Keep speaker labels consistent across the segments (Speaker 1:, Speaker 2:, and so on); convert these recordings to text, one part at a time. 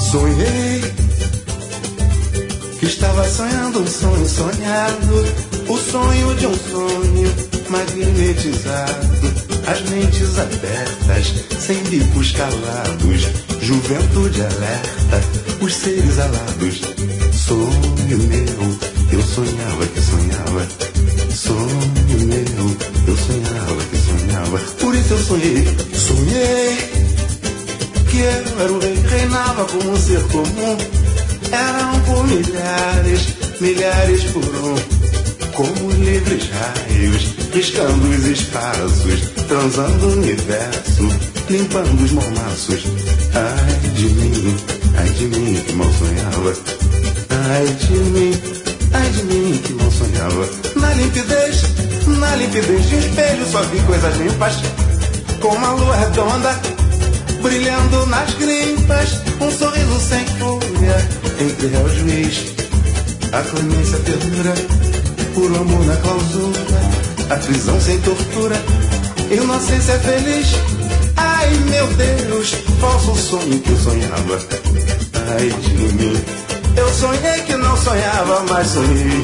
Speaker 1: Sonhei que estava sonhando um sonho sonhado, o sonho de um sonho magnetizado. As mentes abertas, sem bicos calados, juventude alerta, os seres alados. Sonho meu, eu sonhava que sonhava. Sonho meu, eu sonhava que sonhava. Por isso eu sonhei que eu era o rei, reinava como um ser comum. Eram por milhares, milhares por um, como livres raios, riscando os espaços, transando o universo, limpando os mormaços. Ai de mim que mal sonhava. Ai de mim que mal sonhava. Na limpidez de um espelho só vi coisas limpas, como a lua redonda brilhando nas grimpas, um sorriso sem fúria entre réu e juiz, a clemência, a ternura, puro amor na clausura, a prisão sem tortura, inocência feliz. Ai meu Deus, falso sonho que eu sonhava. Ai de mim, eu sonhei que não sonhava, mas sonhei.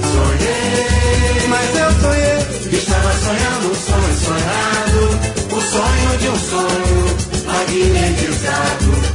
Speaker 1: Mas eu sonhei que estava sonhando um sonho sonhado, o sonho de um sonho magnetizado.